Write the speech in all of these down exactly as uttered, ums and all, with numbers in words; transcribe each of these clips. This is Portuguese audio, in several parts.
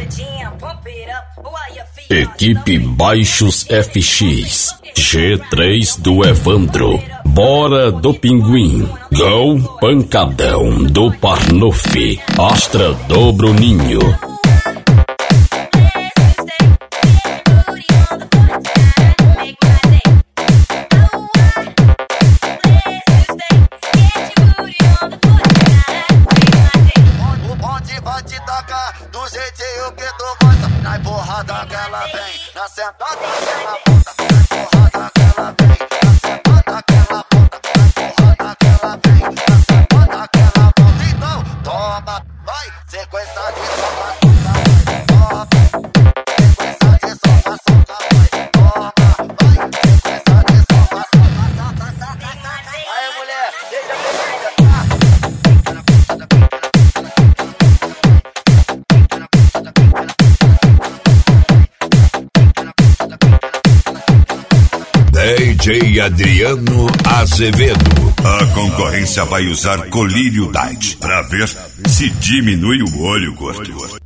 Equipe Baixos F X, G três do Evandro, Bora do Pinguim, Gol Pancadão do Parnoff, Astra do Bruninho. Pode tocar do jeitinho que tu gosta. Na porrada que ela vem, na sentada que ela bota. Na porrada que ela vem, na sentada que ela bota. Na porrada que ela vem, na sentada que ela bota. Então, toma, vai, sequência de soca, soca, toma. Sequência de soca, soca, vai, toma, vai, sequência de soca, soca, soca, soca. Aí, mulher, deixa eu ver. D J Adriano Azevedo. A concorrência vai usar colírio Diet pra ver se diminui o olho gordo.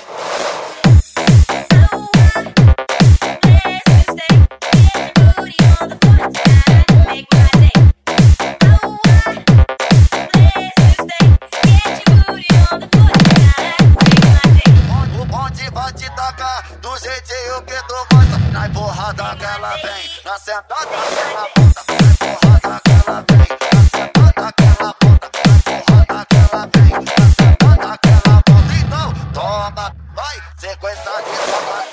Pode tocar do jeitinho que tu gosta. Na porrada que ela vem, na sentada que ela bota. Na porrada que ela vem, na sentada que ela bota. Na porrada que ela vem, na sentada que ela bota. Então, toma, vai, sequência de soca.